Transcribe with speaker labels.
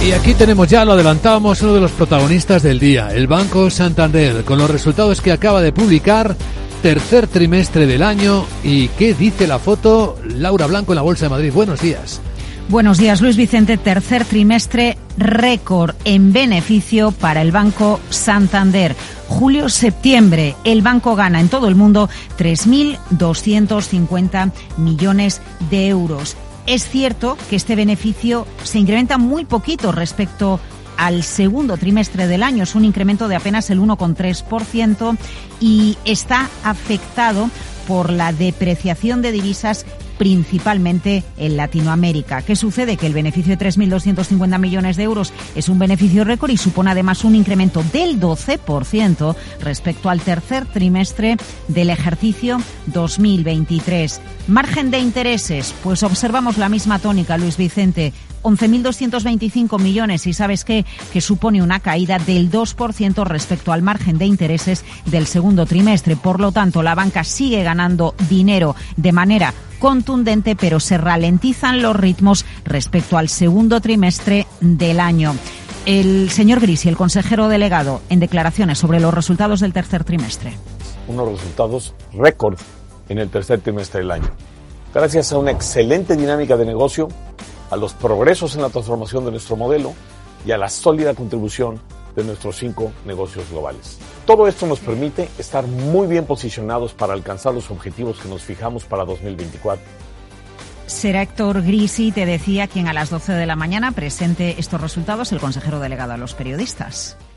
Speaker 1: Y aquí tenemos ya, lo adelantábamos, uno de los protagonistas del día, el Banco Santander, con los resultados que acaba de publicar, tercer trimestre del año. ¿Y qué dice la foto? Laura Blanco en la Bolsa de Madrid. Buenos días.
Speaker 2: Buenos días, Luis Vicente. Tercer trimestre récord en beneficio para el Banco Santander. Julio-septiembre, el banco gana en todo el mundo 3.250 millones de euros. Es cierto que este beneficio se incrementa muy poquito respecto al segundo trimestre del año. Es un incremento de apenas el 1,3% y está afectado por la depreciación de divisas, principalmente en Latinoamérica. ¿Qué sucede? Que el beneficio de 3.250 millones de euros es un beneficio récord y supone además un incremento del 12% respecto al tercer trimestre del ejercicio 2023. Margen de intereses, pues observamos la misma tónica, Luis Vicente. 11.225 millones y ¿sabes qué? Que supone una caída del 2% respecto al margen de intereses del segundo trimestre. Por lo tanto, la banca sigue ganando dinero de manera contundente, pero se ralentizan los ritmos respecto al segundo trimestre del año. El señor Grisi, el consejero delegado, en declaraciones sobre los resultados del tercer trimestre.
Speaker 3: Unos resultados récord en el tercer trimestre del año. Gracias a una excelente dinámica de negocio, a los progresos en la transformación de nuestro modelo y a la sólida contribución de nuestros 5 negocios globales. Todo esto nos permite estar muy bien posicionados para alcanzar los objetivos que nos fijamos para 2024.
Speaker 2: Será Héctor Grisi, te decía, quien a las 12 de la mañana presente estos resultados, el consejero delegado a los periodistas.